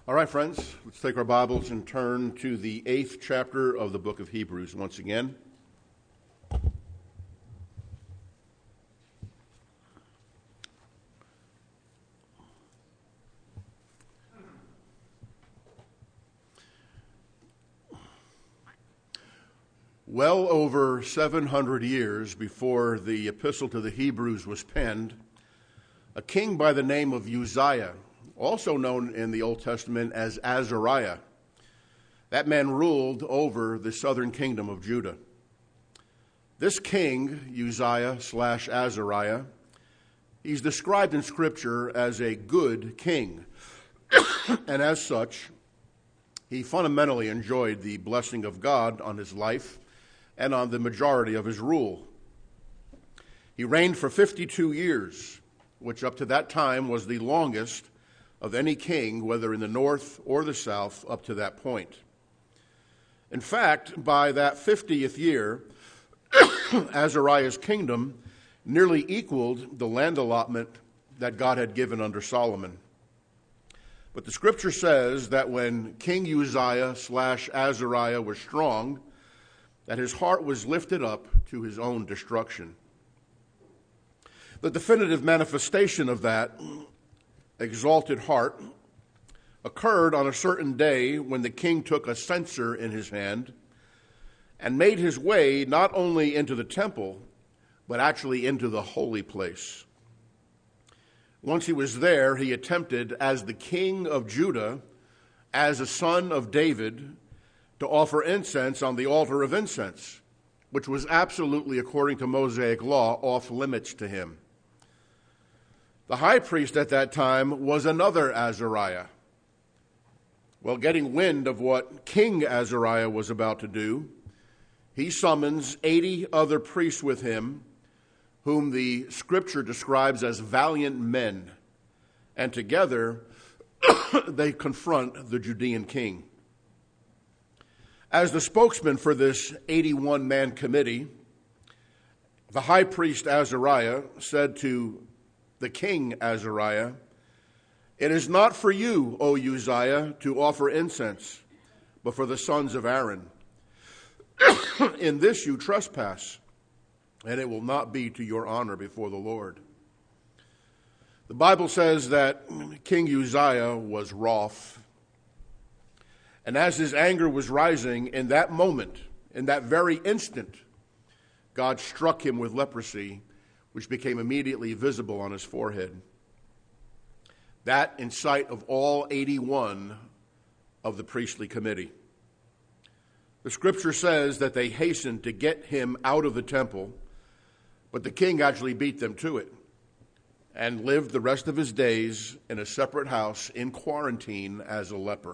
All right, friends, let's take our Bibles and turn to the 8th chapter of the book of Hebrews once again. Well over 700 years before the epistle to the Hebrews was penned, a king by the name of Uzziah, also known in the Old Testament as Azariah, that man ruled over the southern kingdom of Judah. This king, Uzziah/Azariah, he's described in Scripture as a good king, and as such, he fundamentally enjoyed the blessing of God on his life and on the majority of his rule. He reigned for 52 years, which up to that time was the longest of any king, whether in the north or the south, up to that point. In fact, by that 50th year, Azariah's kingdom nearly equaled the land allotment that God had given under Solomon. But the Scripture says that when King Uzziah/Azariah was strong, that his heart was lifted up to his own destruction. The definitive manifestation of that exalted heart occurred on a certain day when the king took a censer in his hand and made his way not only into the temple, but actually into the holy place. Once he was there, he attempted, as the king of Judah, as a son of David, to offer incense on the altar of incense, which was absolutely, according to Mosaic law, off limits to him. The high priest at that time was another Azariah. Well, getting wind of what King Azariah was about to do, he summons 80 other priests with him, whom the Scripture describes as valiant men, and together they confront the Judean king. As the spokesman for this 81-man committee, the high priest Azariah said to the king Azariah, "It is not for you, O Uzziah, to offer incense, but for the sons of Aaron. In this you trespass, and it will not be to your honor before the Lord." The Bible says that King Uzziah was wroth, and as his anger was rising, in that moment, in that very instant, God struck him with leprosy, which became immediately visible on his forehead. That in sight of all 81 of the priestly committee. The Scripture says that they hastened to get him out of the temple, but the king actually beat them to it and lived the rest of his days in a separate house in quarantine as a leper.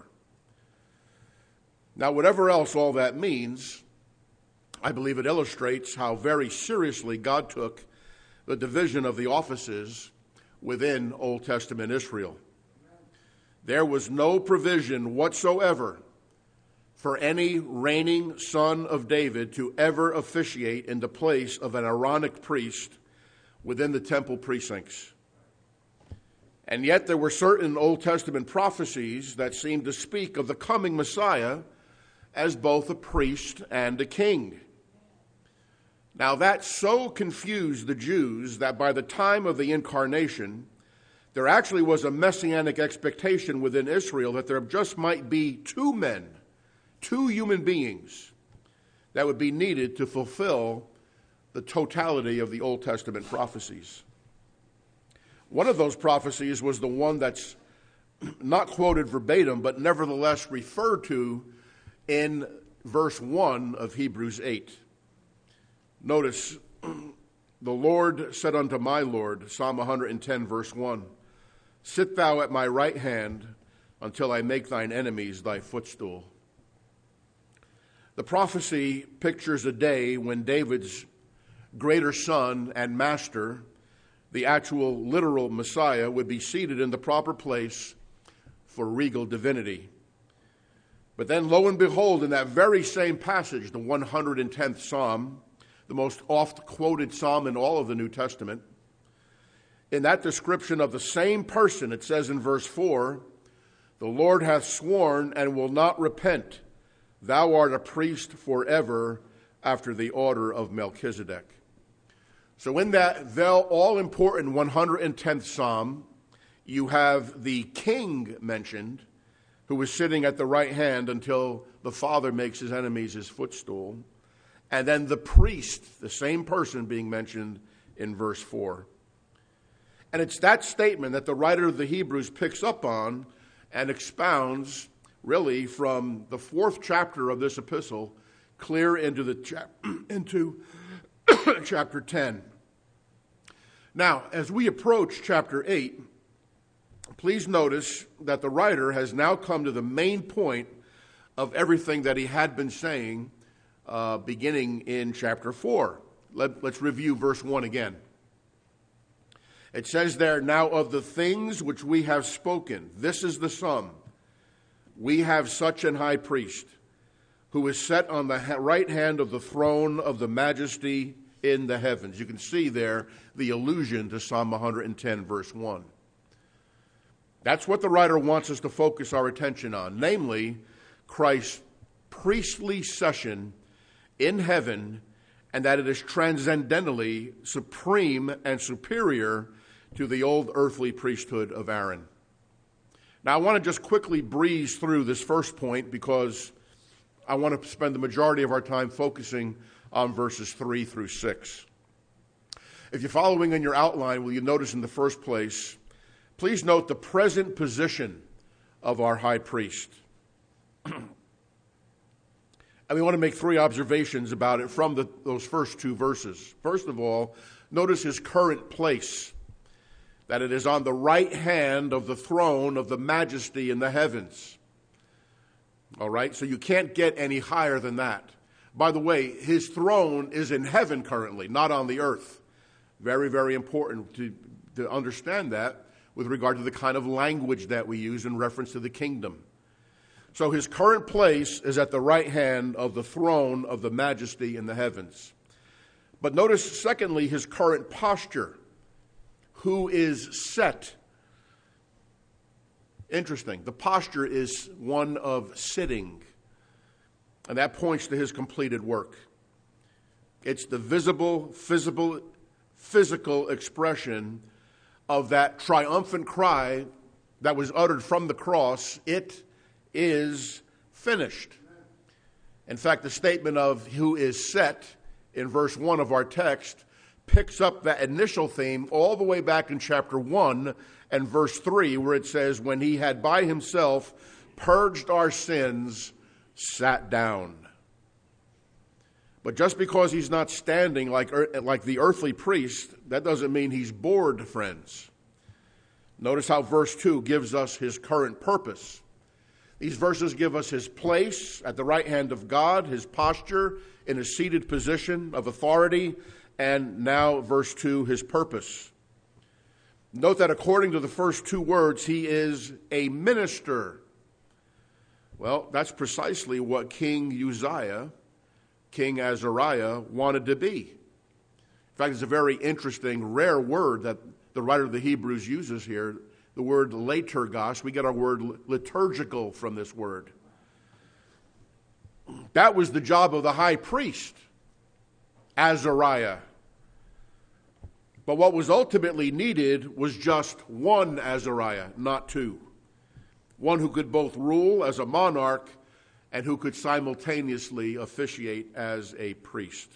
Now, whatever else all that means, I believe it illustrates how very seriously God took the division of the offices within Old Testament Israel. There was no provision whatsoever for any reigning son of David to ever officiate in the place of an Aaronic priest within the temple precincts. And yet there were certain Old Testament prophecies that seemed to speak of the coming Messiah as both a priest and a king. Now that so confused the Jews that by the time of the incarnation, there actually was a messianic expectation within Israel that there just might be two men, two human beings, that would be needed to fulfill the totality of the Old Testament prophecies. One of those prophecies was the one that's not quoted verbatim, but nevertheless referred to in verse 1 of Hebrews 8. Notice, the Lord said unto my Lord, Psalm 110, verse 1, "Sit thou at my right hand until I make thine enemies thy footstool." The prophecy pictures a day when David's greater son and master, the actual literal Messiah, would be seated in the proper place for regal divinity. But then, lo and behold, in that very same passage, the 110th Psalm, the most oft-quoted psalm in all of the New Testament, in that description of the same person, it says in verse 4, The Lord hath sworn and will not repent. Thou art a priest forever after the order of Melchizedek. So in that all-important 110th Psalm, you have the king mentioned, who is sitting at the right hand until the Father makes his enemies his footstool. And then the priest, the same person being mentioned in verse 4. And it's that statement that the writer of the Hebrews picks up on and expounds really from the 4th chapter of this epistle clear into chapter 10. Now, as we approach chapter 8, please notice that the writer has now come to the main point of everything that he had been saying beginning in chapter 4. Let's review verse 1 again. It says there, now of the things which we have spoken, this is the sum. We have such an high priest who is set on the right hand of the throne of the majesty in the heavens. You can see there the allusion to Psalm 110, verse 1. That's what the writer wants us to focus our attention on, namely Christ's priestly session in heaven, and that it is transcendentally supreme and superior to the old earthly priesthood of Aaron. Now, I want to just quickly breeze through this first point because I want to spend the majority of our time focusing on verses 3 through 6. If you're following in your outline, will you notice in the first place, please note the present position of our high priest. And we want to make 3 observations about it from those first 2 verses. First of all, notice his current place, that it is on the right hand of the throne of the majesty in the heavens. All right, so you can't get any higher than that. By the way, his throne is in heaven currently, not on the earth. Very, very important to understand that with regard to the kind of language that we use in reference to the kingdom. So his current place is at the right hand of the throne of the majesty in the heavens. But notice, secondly, his current posture, who is set. Interesting. The posture is one of sitting, and that points to his completed work. It's the visible, physical expression of that triumphant cry that was uttered from the cross, "It is finished." In fact, the statement of who is set in verse 1 of our text picks up that initial theme all the way back in chapter 1 and verse 3, where it says, when he had by himself purged our sins, sat down. But just because he's not standing like the earthly priest, that doesn't mean he's bored, friends. Notice how verse 2 gives us his current purpose. These verses give us his place at the right hand of God, his posture in a seated position of authority, and now, verse 2, his purpose. Note that according to the first 2 words, he is a minister. Well, that's precisely what King Uzziah, King Azariah, wanted to be. In fact, it's a very interesting, rare word that the writer of the Hebrews uses here, the word liturgos. We get our word liturgical from this word. That was the job of the high priest, Azariah. But what was ultimately needed was just one Azariah, not 2. One who could both rule as a monarch and who could simultaneously officiate as a priest.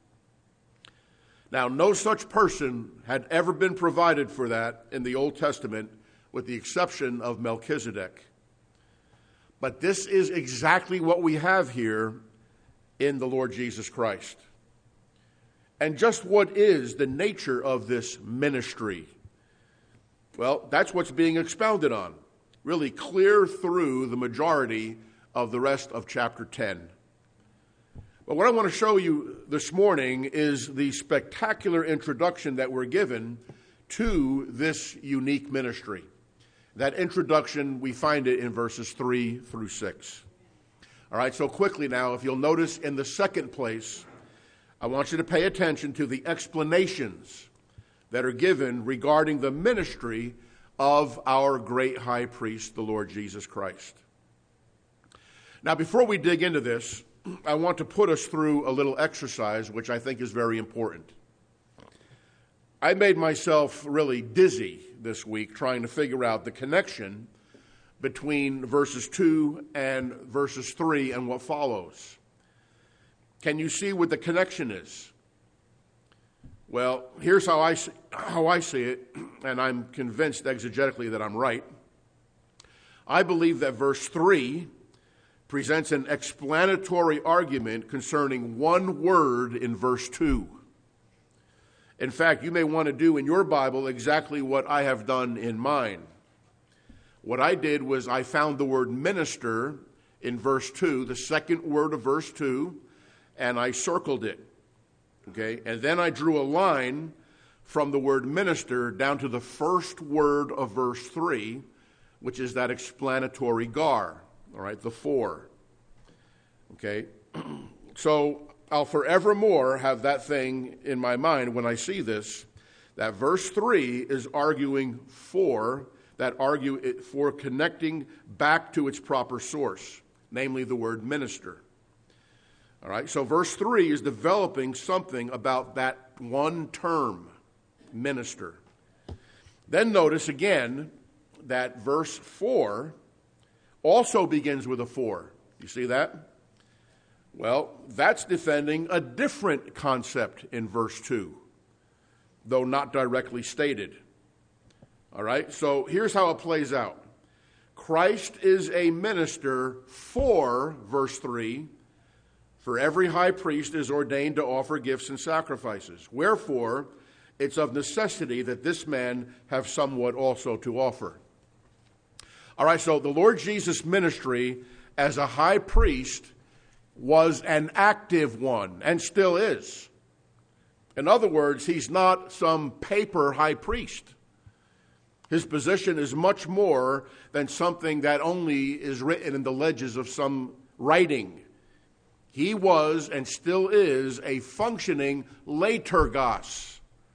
Now, no such person had ever been provided for that in the Old Testament, with the exception of Melchizedek. But this is exactly what we have here in the Lord Jesus Christ. And just what is the nature of this ministry? Well, that's what's being expounded on, really clear through the majority of the rest of chapter 10. But what I want to show you this morning is the spectacular introduction that we're given to this unique ministry. That introduction, we find it in verses 3 through 6. All right, so quickly now, if you'll notice in the second place, I want you to pay attention to the explanations that are given regarding the ministry of our great high priest, the Lord Jesus Christ. Now, before we dig into this, I want to put us through a little exercise, which I think is very important. I made myself really dizzy this week trying to figure out the connection between verses 2 and verses 3 and what follows. Can you see what the connection is? Well, here's how I see it, and I'm convinced exegetically that I'm right. I believe that verse 3 presents an explanatory argument concerning one word in verse 2. In fact, you may want to do in your Bible exactly what I have done in mine. What I did was I found the word minister in verse 2, the second word of verse 2, and I circled it. Okay? And then I drew a line from the word minister down to the first word of verse 3, which is that explanatory gar. All right, the for. Okay? So I'll forevermore have that thing in my mind when I see this, that verse 3 is arguing for connecting back to its proper source, namely the word minister. All right, so verse 3 is developing something about that one term, minister. Then notice again that verse 4 also begins with a for. You see that? Well, that's defending a different concept in verse 2, though not directly stated. All right, so here's how it plays out. Christ is a minister for, verse 3, for every high priest is ordained to offer gifts and sacrifices. Wherefore, it's of necessity that this man have somewhat also to offer. All right, so the Lord Jesus' ministry as a high priest was an active one and still is. In other words, he's not some paper high priest. His position is much more than something that only is written in the ledges of some writing. He was and still is a functioning liturgos.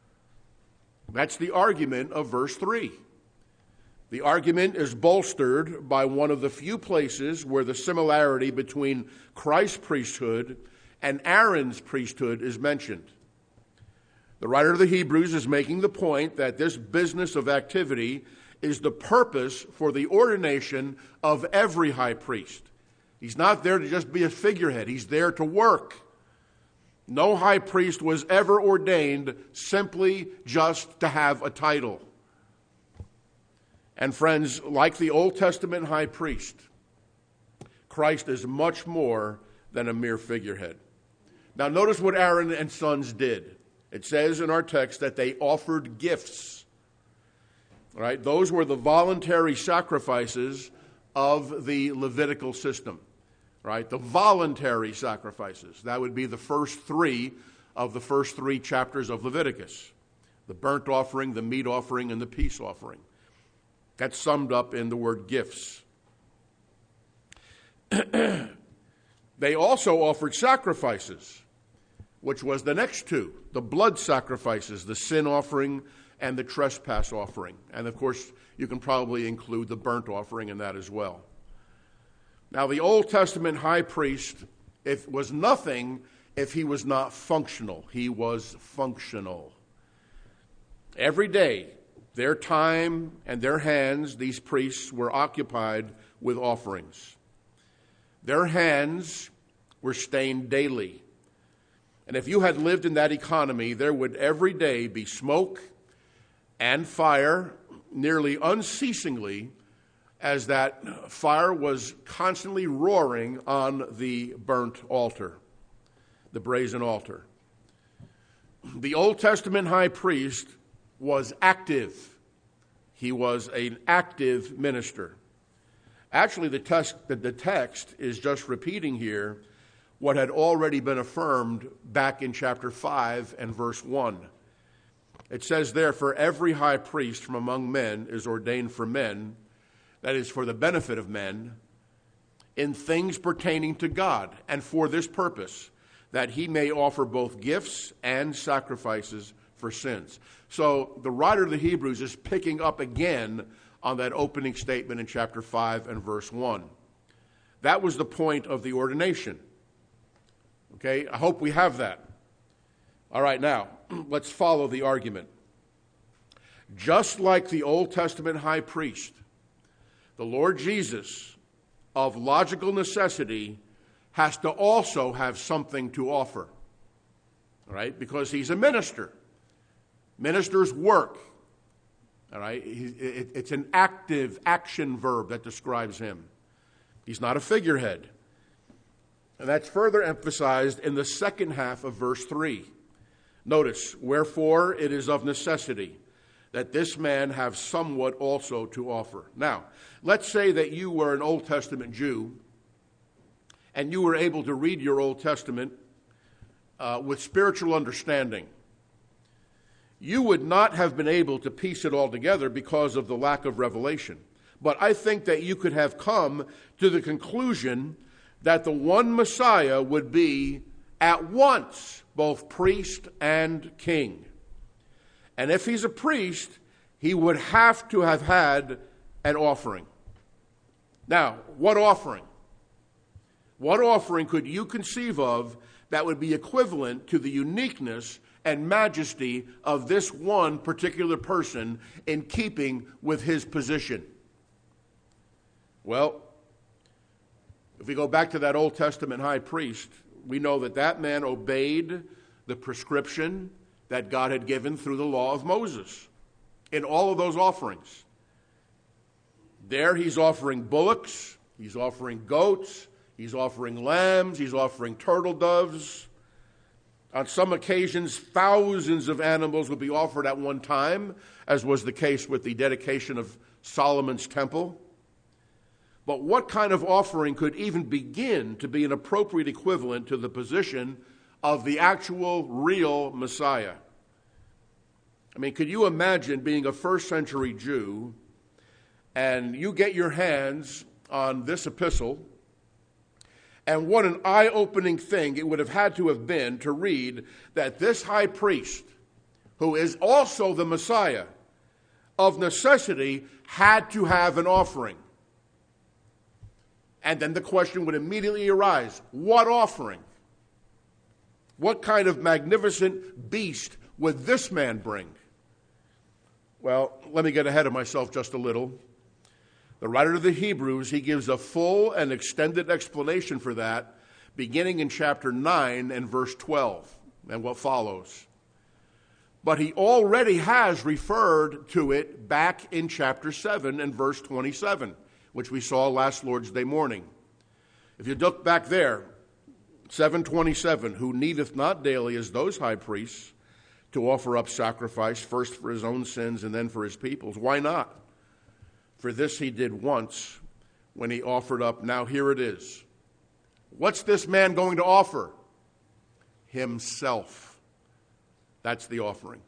That's the argument of verse 3. The argument is bolstered by one of the few places where the similarity between Christ's priesthood and Aaron's priesthood is mentioned. The writer of the Hebrews is making the point that this business of activity is the purpose for the ordination of every high priest. He's not there to just be a figurehead. He's there to work. No high priest was ever ordained simply just to have a title. And friends, like the Old Testament high priest, Christ is much more than a mere figurehead. Now notice what Aaron and sons did. It says in our text that they offered gifts. All right, those were the voluntary sacrifices of the Levitical system. Right, the voluntary sacrifices. That would be the first three of the first 3 chapters of Leviticus. The burnt offering, the meat offering, and the peace offering. That's summed up in the word gifts. They also offered sacrifices, which was the next 2, the blood sacrifices, the sin offering and the trespass offering. And of course, you can probably include the burnt offering in that as well. Now, the Old Testament high priest was nothing if he was not functional. He was functional. Every day, their time and their hands, these priests, were occupied with offerings. Their hands were stained daily. And if you had lived in that economy, there would every day be smoke and fire nearly unceasingly, as that fire was constantly roaring on the burnt altar, the brazen altar. The Old Testament high priest was active. He was an active minister. Actually, the text is just repeating here what had already been affirmed back in chapter 5 and verse 1. It says there, for every high priest from among men is ordained for men, that is, for the benefit of men, in things pertaining to God, and for this purpose, that he may offer both gifts and sacrifices for sins. So the writer of the Hebrews is picking up again on that opening statement in chapter 5 and verse 1. That was the point of the ordination. Okay, I hope we have that. All right, now, let's follow the argument. Just like the Old Testament high priest, the Lord Jesus, of logical necessity, has to also have something to offer. All right, because he's a minister. Ministers work. All right, it's an active action verb that describes him. He's not a figurehead. And that's further emphasized in the second half of verse 3. Notice, wherefore it is of necessity that this man have somewhat also to offer. Now, let's say that you were an Old Testament Jew and you were able to read your Old Testament with spiritual understanding. You would not have been able to piece it all together because of the lack of revelation. But I think that you could have come to the conclusion that the one Messiah would be at once both priest and king. And if he's a priest, he would have to have had an offering. Now, what offering? What offering could you conceive of that would be equivalent to the uniqueness and majesty of this one particular person in keeping with his position? Well, if we go back to that Old Testament high priest, we know that that man obeyed the prescription that God had given through the law of Moses in all of those offerings. There he's offering bullocks, he's offering goats, he's offering lambs, he's offering turtle doves. On some occasions, thousands of animals would be offered at one time, as was the case with the dedication of Solomon's temple. But what kind of offering could even begin to be an appropriate equivalent to the position of the actual, real Messiah? I mean, could you imagine being a first century Jew and you get your hands on this epistle, and what an eye-opening thing it would have had to have been to read that this high priest, who is also the Messiah, of necessity had to have an offering. And then the question would immediately arise, what offering? What kind of magnificent beast would this man bring? Well, let me get ahead of myself just a little. The writer of the Hebrews, he gives a full and extended explanation for that, beginning in chapter 9 and verse 12, and what follows. But he already has referred to it back in chapter 7 and verse 27. Which we saw last Lord's Day morning. If you look back there, 7:27, who needeth not daily as those high priests to offer up sacrifice, first for his own sins and then for his people's. Why not? For this he did once when he offered up. Now here it is. What's this man going to offer? Himself. That's the offering.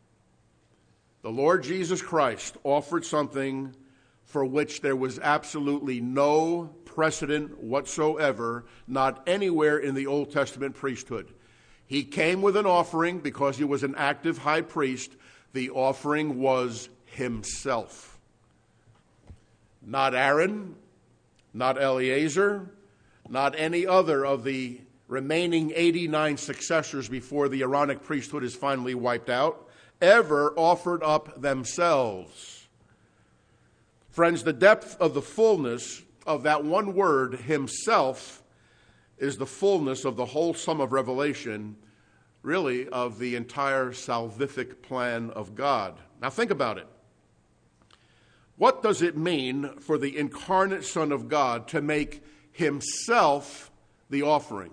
The Lord Jesus Christ offered something for which there was absolutely no precedent whatsoever, not anywhere in the Old Testament priesthood. He came with an offering because he was an active high priest. The offering was himself. Not Aaron, not Eleazar, not any other of the remaining 89 successors before the Aaronic priesthood is finally wiped out, ever offered up themselves. Friends, the depth of the fullness of that one word, himself, is the fullness of the whole sum of Revelation, really of the entire salvific plan of God. Now think about it. What does it mean for the incarnate Son of God to make himself the offering?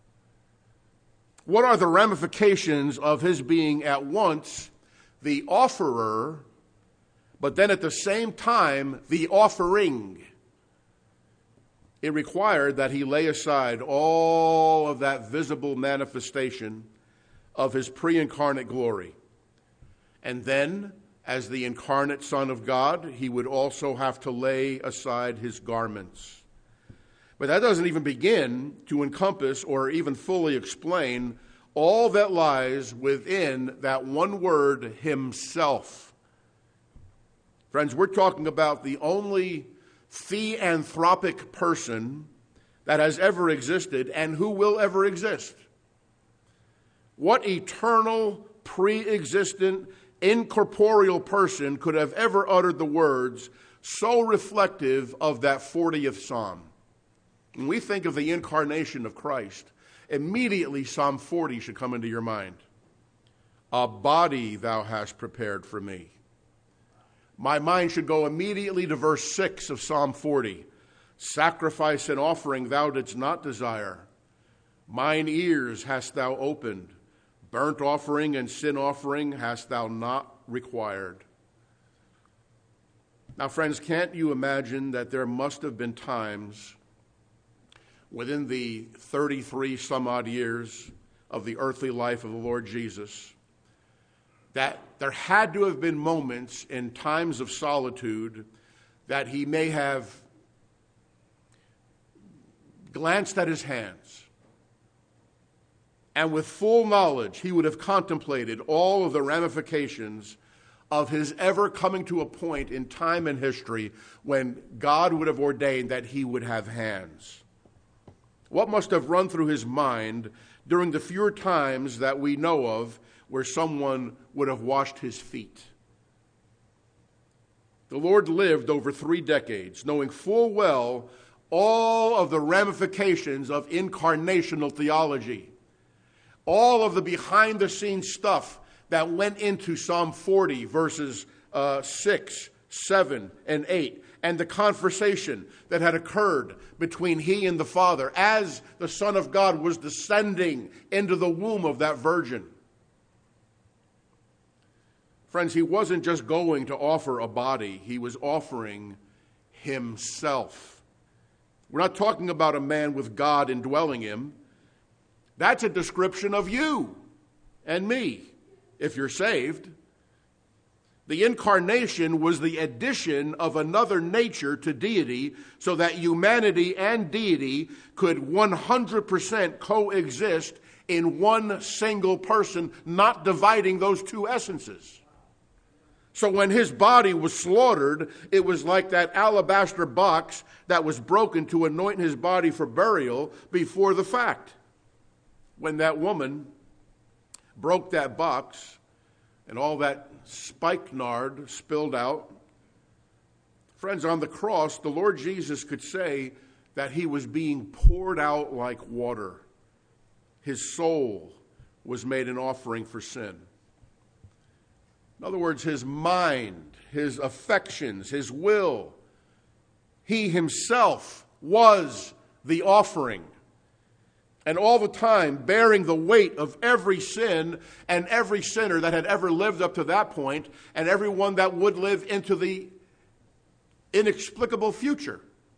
What are the ramifications of his being at once the offerer, but then at the same time, the offering? It required that he lay aside all of that visible manifestation of his pre-incarnate glory. And then, as the incarnate Son of God, he would also have to lay aside his garments. But that doesn't even begin to encompass or even fully explain all that lies within that one word, himself. Friends, we're talking about the only theanthropic person that has ever existed and who will ever exist. What eternal, pre-existent, incorporeal person could have ever uttered the words so reflective of that 40th Psalm? When we think of the incarnation of Christ, immediately Psalm 40 should come into your mind. A body thou hast prepared for me. My mind should go immediately to verse 6 of Psalm 40. Sacrifice and offering thou didst not desire. Mine ears hast thou opened. Burnt offering and sin offering hast thou not required. Now, friends, can't you imagine that there must have been times within the 33 some odd years of the earthly life of the Lord Jesus that there had to have been moments in times of solitude that he may have glanced at his hands, and with full knowledge he would have contemplated all of the ramifications of his ever coming to a point in time and history when God would have ordained that he would have hands. What must have run through his mind during the few times that we know of where someone would have washed his feet? The Lord lived over 3 decades, knowing full well all of the ramifications of incarnational theology, all of the behind-the-scenes stuff that went into Psalm 40, verses 6, 7, and 8, and the conversation that had occurred between he and the Father as the Son of God was descending into the womb of that virgin. Friends, he wasn't just going to offer a body, he was offering himself. We're not talking about a man with God indwelling him. That's a description of you and me, if you're saved. The incarnation was the addition of another nature to deity so that humanity and deity could 100% coexist in one single person, not dividing those two essences. So when his body was slaughtered, it was like that alabaster box that was broken to anoint his body for burial before the fact. When that woman broke that box and all that spikenard spilled out, friends, on the cross, the Lord Jesus could say that he was being poured out like water. His soul was made an offering for sin. In other words, his mind, his affections, his will, he himself was the offering. And all the time bearing the weight of every sin and every sinner that had ever lived up to that point, and everyone that would live into the inexplicable future.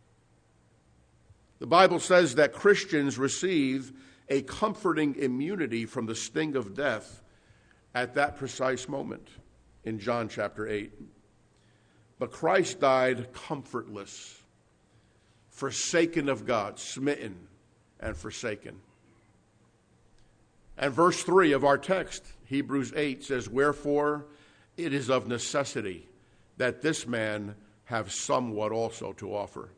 The Bible says that Christians receive a comforting immunity from the sting of death at that precise moment in John chapter 8. But Christ died comfortless, forsaken of God, smitten and forsaken. And verse 3 of our text, Hebrews 8, says, "Wherefore it is of necessity that this man have somewhat also to offer."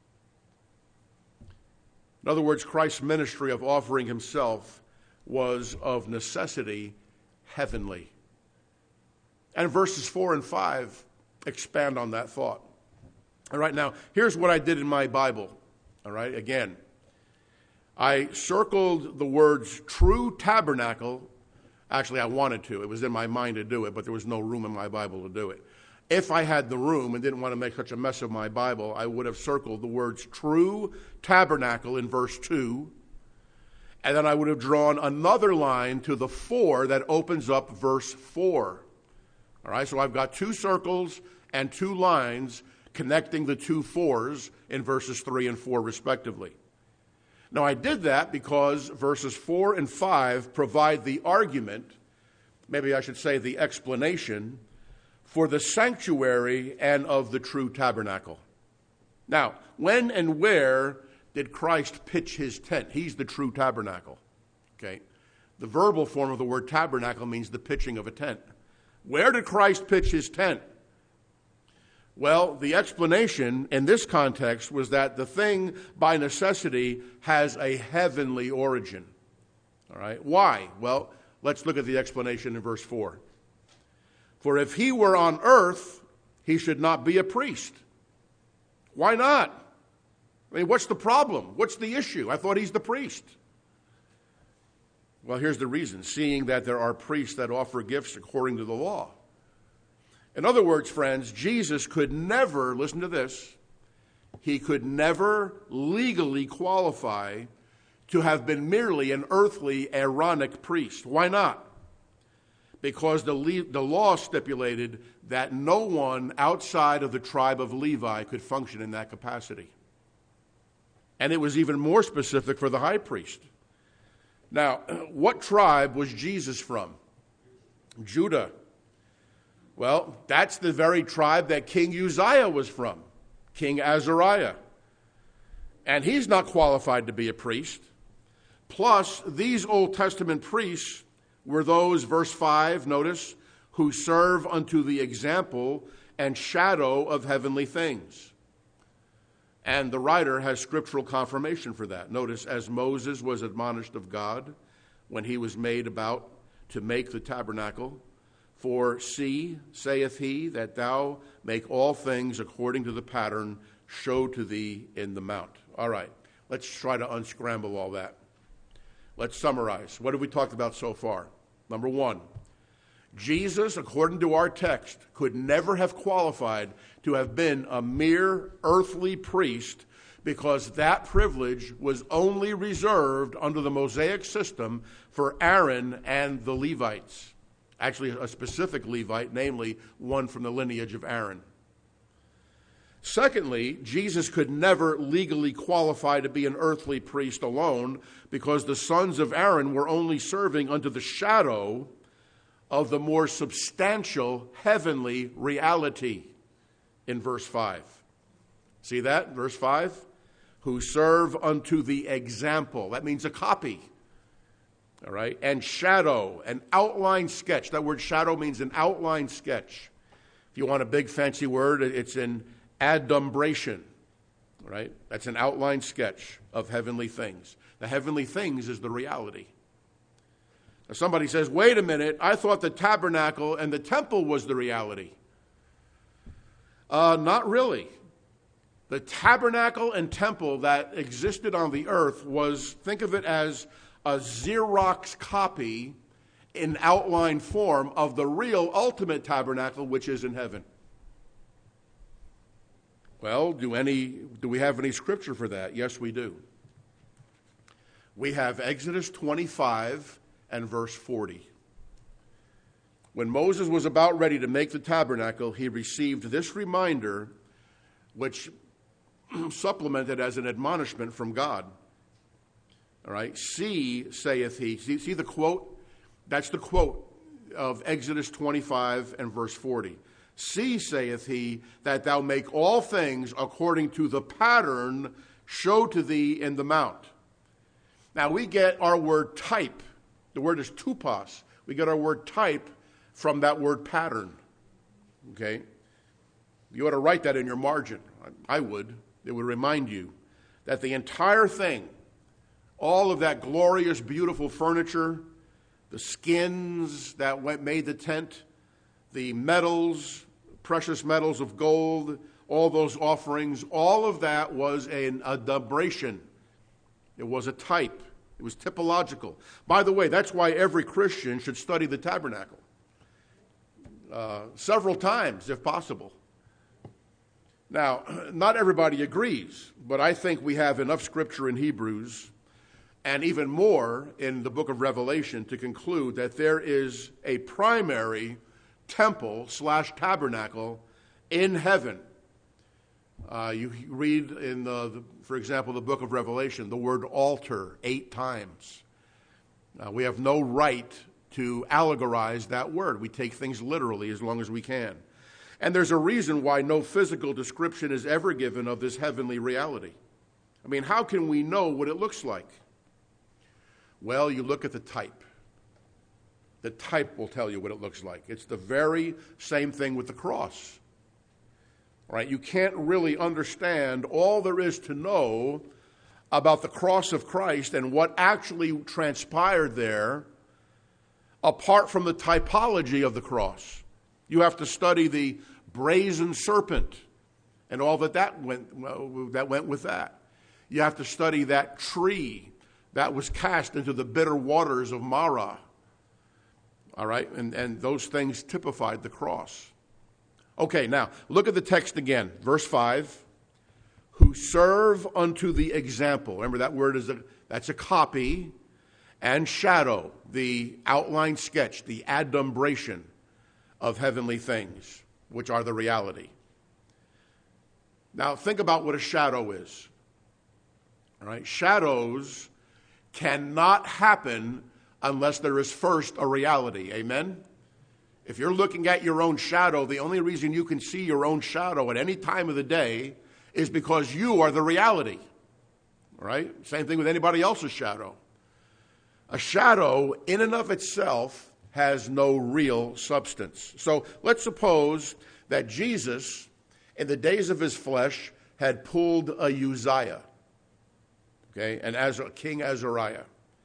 In other words, Christ's ministry of offering himself was of necessity heavenly. And verses 4 and 5 expand on that thought. All right, now, here's what I did in my Bible. All right, again, I circled the words true tabernacle. Actually, I wanted to. It was in my mind to do it, but there was no room in my Bible to do it. If I had the room and didn't want to make such a mess of my Bible, I would have circled the words true tabernacle in verse 2, and then I would have drawn another line to the 4 that opens up verse 4. All right, so I've got 2 circles and 2 lines connecting the 2 4s in verses 3 and 4 respectively. Now, I did that because verses 4 and 5 provide the argument, maybe I should say the explanation, for the sanctuary and of the true tabernacle. Now, when and where did Christ pitch his tent? He's the true tabernacle. Okay. The verbal form of the word tabernacle means the pitching of a tent. Where did Christ pitch his tent? Well, the explanation in this context was that the thing by necessity has a heavenly origin. All right. Why? Well, let's look at the explanation in verse 4. For if he were on earth, he should not be a priest. Why not? I mean, what's the problem? What's the issue? I thought he's the priest. Well, here's the reason. Seeing that there are priests that offer gifts according to the law. In other words, friends, Jesus could never, listen to this, he could never legally qualify to have been merely an earthly Aaronic priest. Why not? Because the law stipulated that no one outside of the tribe of Levi could function in that capacity. And it was even more specific for the high priest. Now, what tribe was Jesus from? Judah. Well, that's the very tribe that King Uzziah was from, King Azariah. And he's not qualified to be a priest. Plus, these Old Testament priests were those, verse 5, notice, who serve unto the example and shadow of heavenly things. And the writer has scriptural confirmation for that. Notice, as Moses was admonished of God when he was made about to make the tabernacle, for see, saith he, that thou make all things according to the pattern showed to thee in the mount. All right, let's try to unscramble all that. Let's summarize. What have we talked about so far? Number one, Jesus, according to our text, could never have qualified to have been a mere earthly priest because that privilege was only reserved under the Mosaic system for Aaron and the Levites. Actually, a specific Levite, namely one from the lineage of Aaron. Secondly, Jesus could never legally qualify to be an earthly priest alone because the sons of Aaron were only serving under the shadow of the more substantial heavenly reality in verse 5. See that? Verse 5? Who serve unto the example. That means a copy. All right? And shadow, an outline sketch. That word shadow means an outline sketch. If you want a big fancy word, it's an adumbration. All right? That's an outline sketch of heavenly things. The heavenly things is the reality. Now somebody says, wait a minute, I thought the tabernacle and the temple was the reality. Not really. The tabernacle and temple that existed on the earth was, think of it as a Xerox copy in outline form of the real ultimate tabernacle, which is in heaven. Well, do we have any scripture for that? Yes, we do. We have Exodus 25 and verse 40. When Moses was about ready to make the tabernacle, he received this reminder, which supplemented as an admonishment from God. All right, see, saith he. See the quote? That's the quote of Exodus 25 and verse 40. See, saith he, that thou make all things according to the pattern showed to thee in the mount. Now we get our word type. The word is tupos. We get our word type from that word pattern. Okay? You ought to write that in your margin. I would. It would remind you that the entire thing, all of that glorious, beautiful furniture, the skins that made the tent, the metals, precious metals of gold, all those offerings, all of that was an adumbration. It was a type. It was typological. By the way, that's why every Christian should study the tabernacle several times, if possible. Now, not everybody agrees, but I think we have enough scripture in Hebrews and even more in the book of Revelation to conclude that there is a primary temple/tabernacle in heaven. You read in, for example, the book of Revelation, the word altar 8 times. We have no right to allegorize that word. We take things literally as long as we can. And there's a reason why no physical description is ever given of this heavenly reality. I mean, how can we know what it looks like? Well, you look at the type. The type will tell you what it looks like. It's the very same thing with the cross. Right? You can't really understand all there is to know about the cross of Christ and what actually transpired there apart from the typology of the cross. You have to study the brazen serpent and all that went with that. You have to study that tree that was cast into the bitter waters of Marah. All right? And those things typified the cross. Okay, now, look at the text again. Verse 5. Who serve unto the example. Remember, that word that's a copy. And shadow, the outline sketch, the adumbration of heavenly things, which are the reality. Now, think about what a shadow is. All right? Shadows cannot happen unless there is first a reality. Amen? If you're looking at your own shadow, the only reason you can see your own shadow at any time of the day is because you are the reality. Right? Same thing with anybody else's shadow. A shadow, in and of itself, has no real substance. So let's suppose that Jesus, in the days of his flesh, had pulled a Uzziah, okay, and as a King Azariah.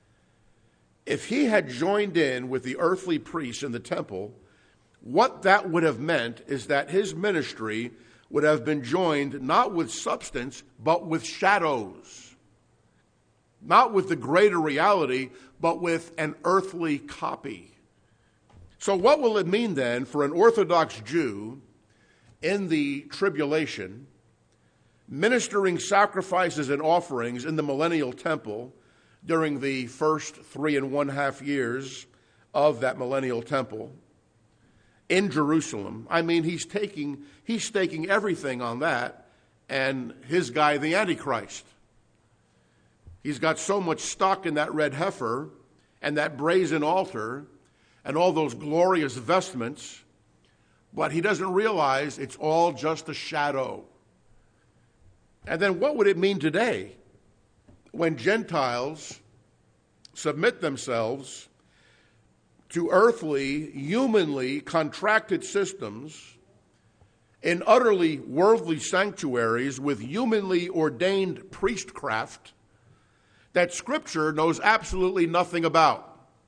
If he had joined in with the earthly priests in the temple, what that would have meant is that his ministry would have been joined not with substance, but with shadows. Not with the greater reality, but with an earthly copy. So what will it mean then for an Orthodox Jew in the tribulation, ministering sacrifices and offerings in the millennial temple during the first 3.5 years of that millennial temple in Jerusalem? I mean, he's staking everything on that and his guy, the Antichrist. He's got so much stock in that red heifer and that brazen altar and all those glorious vestments, but he doesn't realize it's all just a shadow. And then what would it mean today when Gentiles submit themselves to earthly, humanly contracted systems in utterly worldly sanctuaries with humanly ordained priestcraft that Scripture knows absolutely nothing about?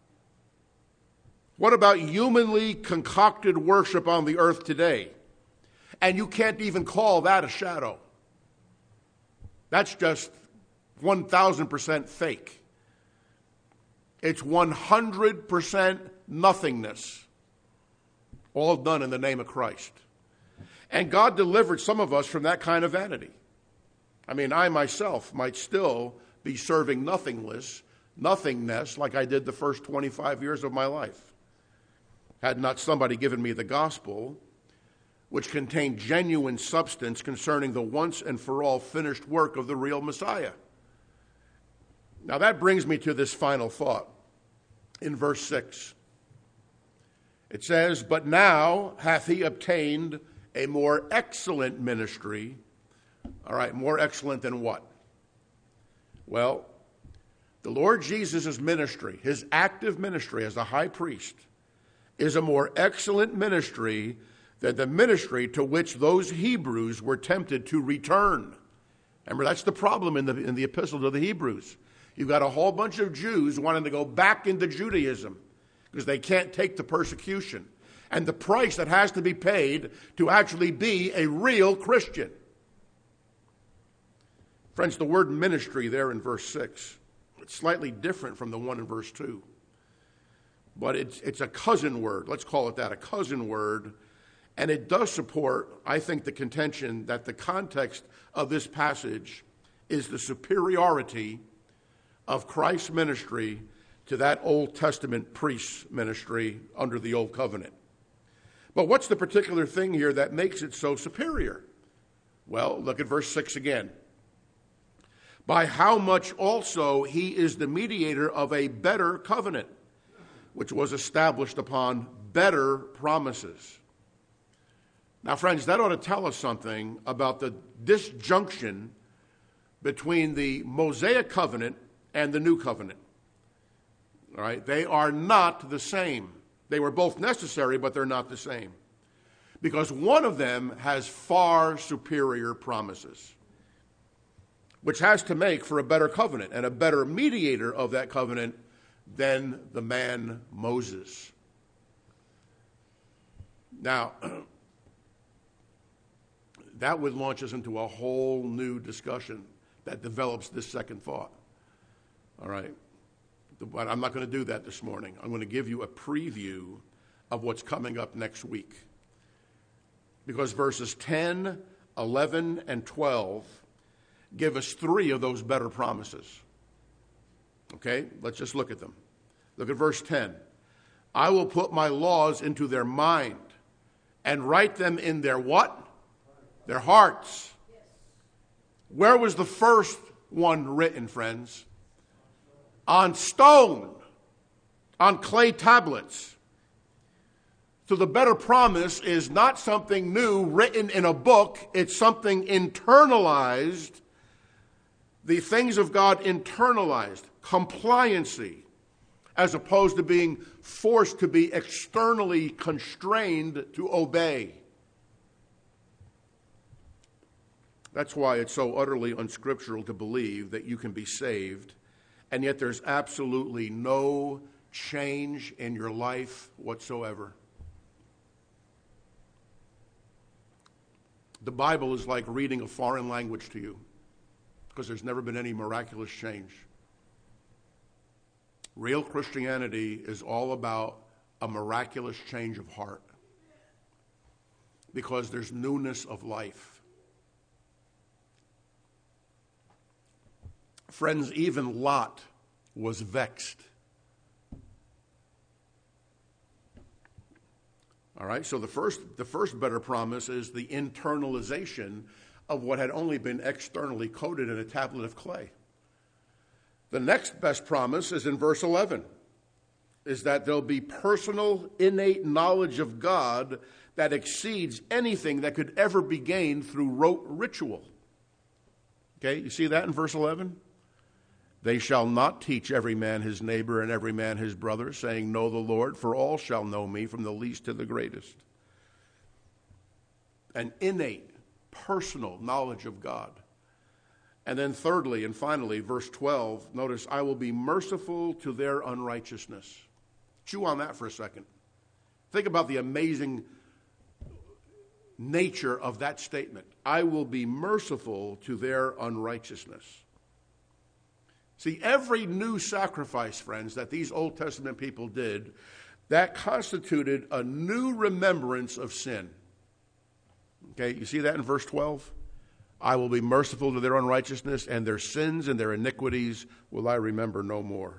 What about humanly concocted worship on the earth today? And you can't even call that a shadow. That's just 1,000% fake. It's 100% nothingness, all done in the name of Christ. And God delivered some of us from that kind of vanity. I mean, I myself might still be serving nothingness like I did the first 25 years of my life, had not somebody given me the gospel, which contained genuine substance concerning the once and for all finished work of the real Messiah. Now that brings me to this final thought in verse 6. It says, "But now hath he obtained a more excellent ministry." All right, more excellent than what? Well, the Lord Jesus' ministry, his active ministry as a high priest, is a more excellent ministry than the ministry to which those Hebrews were tempted to return. Remember, that's the problem in the epistle to the Hebrews. You've got a whole bunch of Jews wanting to go back into Judaism because they can't take the persecution and the price that has to be paid to actually be a real Christian. Friends, the word ministry there in verse 6, it's slightly different from the one in verse 2. But it's a cousin word. Let's call it that, a cousin word. And it does support, I think, the contention that the context of this passage is the superiority of Christ's ministry to that Old Testament priest's ministry under the Old Covenant. But what's the particular thing here that makes it so superior? Well, look at verse 6 again. By how much also he is the mediator of a better covenant, which was established upon better promises. Now, friends, that ought to tell us something about the disjunction between the Mosaic covenant and the new covenant. All right? They are not the same. They were both necessary, but they're not the same. Because one of them has far superior promises, which has to make for a better covenant and a better mediator of that covenant than the man Moses. Now, that would launch us into a whole new discussion that develops this second thought. All right? But I'm not going to do that this morning. I'm going to give you a preview of what's coming up next week. Because verses 10, 11, and 12 give us three of those better promises. Okay? Let's just look at them. Look at verse 10. I will put my laws into their mind and write them in their what? Their hearts. Where was the first one written, friends? On stone, on clay tablets. So the better promise is not something new written in a book. It's something internalized. The things of God internalized. Compliancy. As opposed to being forced to be externally constrained to obey. That's why it's so utterly unscriptural to believe that you can be saved, and yet there's absolutely no change in your life whatsoever. The Bible is like reading a foreign language to you, because there's never been any miraculous change. Real Christianity is all about a miraculous change of heart, because there's newness of life. Friends, even Lot was vexed. All right, so the first better promise is the internalization of what had only been externally coded in a tablet of clay. The next best promise is in verse 11, is that there'll be personal, innate knowledge of God that exceeds anything that could ever be gained through rote ritual. Okay, you see that in verse 11? They shall not teach every man his neighbor and every man his brother, saying, know the Lord, for all shall know me, from the least to the greatest. An innate, personal knowledge of God. And then thirdly and finally, verse 12, notice, I will be merciful to their unrighteousness. Chew on that for a second. Think about the amazing nature of that statement. I will be merciful to their unrighteousness. See, every new sacrifice, friends, that these Old Testament people did, that constituted a new remembrance of sin. Okay, you see that in verse 12? I will be merciful to their unrighteousness, and their sins and their iniquities will I remember no more.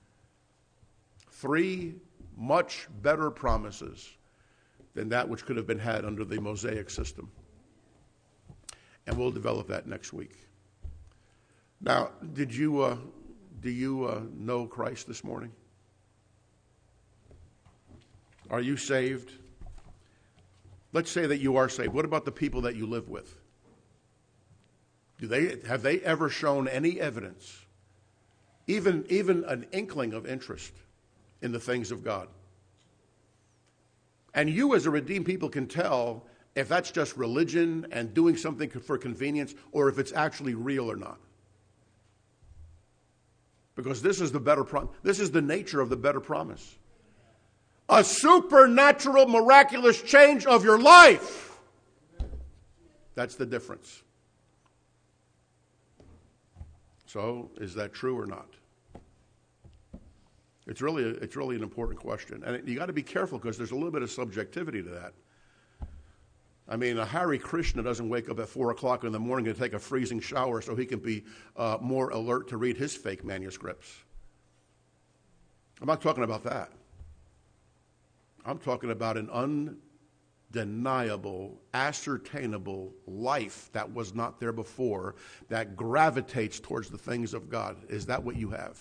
Three much better promises than that which could have been had under the Mosaic system. And we'll develop that next week. Now, do you know Christ this morning? Are you saved? Let's say that you are saved. What about the people that you live with? Have they ever shown any evidence, even an inkling of interest in the things of God? And you as a redeemed people can tell if that's just religion and doing something for convenience, or if it's actually real or not. Because this is this is the nature of the better promise. A supernatural, miraculous change of your life. That's the difference. So, is that true or not? It's really an important question. And you got to be careful, because there's a little bit of subjectivity to that. I mean, a Hare Krishna doesn't wake up at 4 o'clock in the morning and take a freezing shower so he can be more alert to read his fake manuscripts. I'm not talking about that. I'm talking about an undeniable, ascertainable life that was not there before, that gravitates towards the things of God. Is that what you have?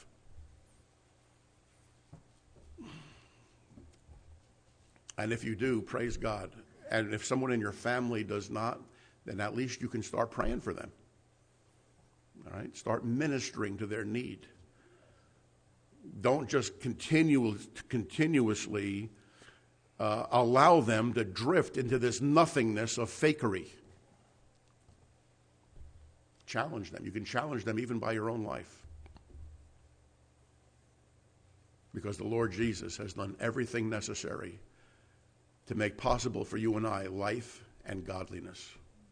And if you do, praise God. And if someone in your family does not, then at least you can start praying for them. All right? Start ministering to their need. don't just continuously allow them to drift into this nothingness of fakery. Challenge them. You can challenge them even by your own life. Because the Lord Jesus has done everything necessary to make possible for you and I life and godliness.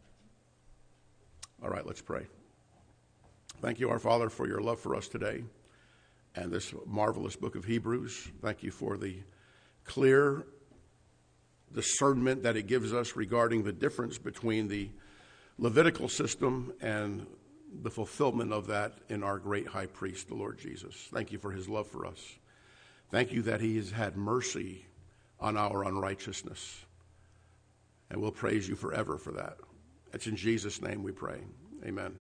All right, let's pray. Thank you, our Father, for your love for us today and this marvelous book of Hebrews. Thank you for the clear discernment that it gives us regarding the difference between the Levitical system and the fulfillment of that in our great high priest, the Lord Jesus. Thank you for his love for us. Thank you that he has had mercy on our unrighteousness. And we'll praise you forever for that. It's in Jesus' name we pray. Amen.